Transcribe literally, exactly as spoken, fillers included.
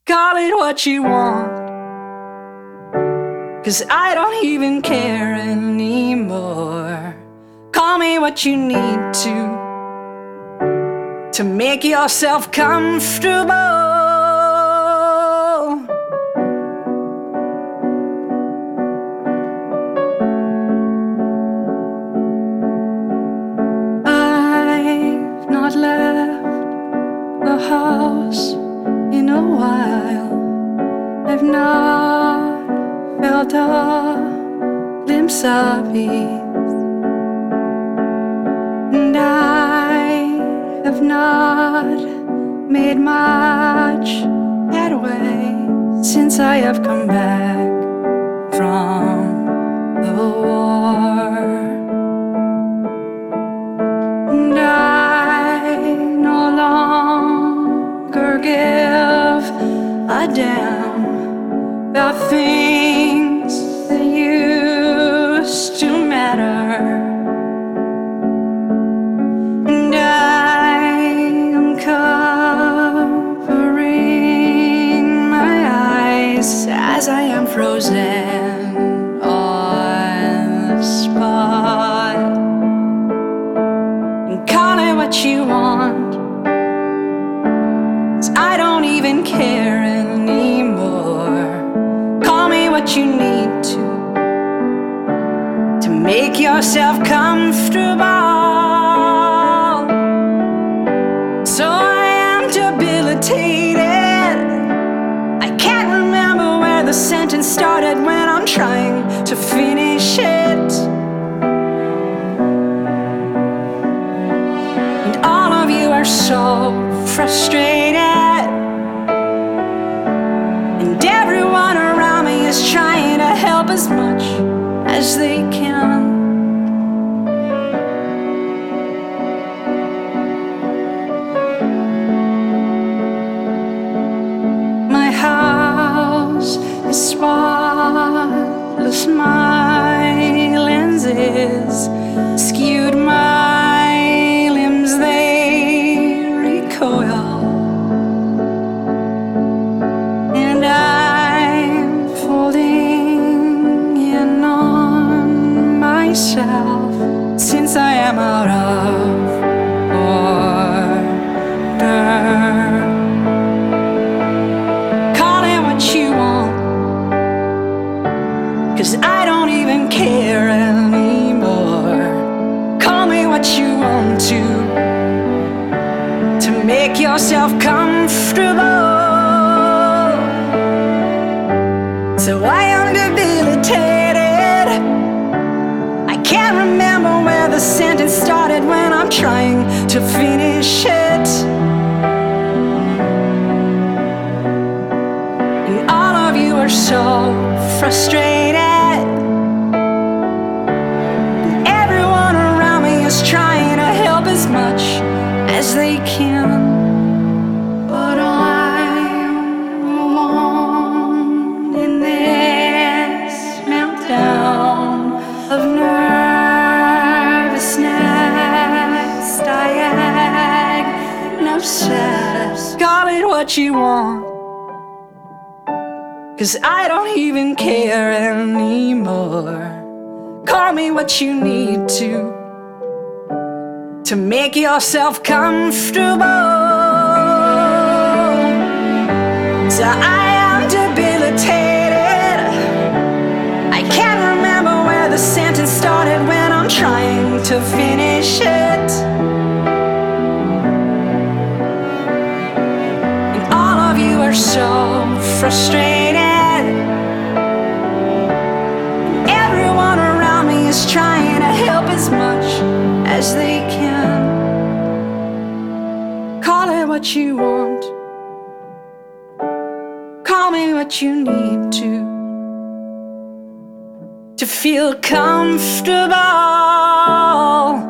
Call it what you want, 'cause I don't even care anymore. Call me what you need to To make yourself comfortable. I've not left the house in a while. I've not felt a glimpse of peace, and I have not made much headway since I have come back from the war. And I no longer give a damn about things that used to matter. And I am covering my eyes as I am frozen on the spot. And call it what you want, 'cause I don't even care anymore. Call me what you need to To make yourself comfortable. So I am debilitated. I can't remember where the sentence started when I'm trying to finish it. And all of you are so frustrated, and everyone around me is trying to help as much as they can. My house is spotless, my lenses skewed, my limbs they recoil, and I'm folding in on myself since I am out of order. Call it what you want, 'cause I don't even care anymore. Call me what you want to To make yourself comfortable. So I am debilitated. I can't remember where the sentence started when I'm trying to finish it. And all of you are so frustrated, and everyone around me is trying to help as much as they can. But I'm alone in this meltdown of nervousness, diagnosis. Call it what you want, 'cause I don't even care anymore. Call me what you need to To make yourself comfortable. So I am debilitated. I can't remember where the sentence started when I'm trying to finish it. And all of you are so frustrated, and everyone around me is trying to help as much as they can. Call it what you want, call me what you need to To feel comfortable.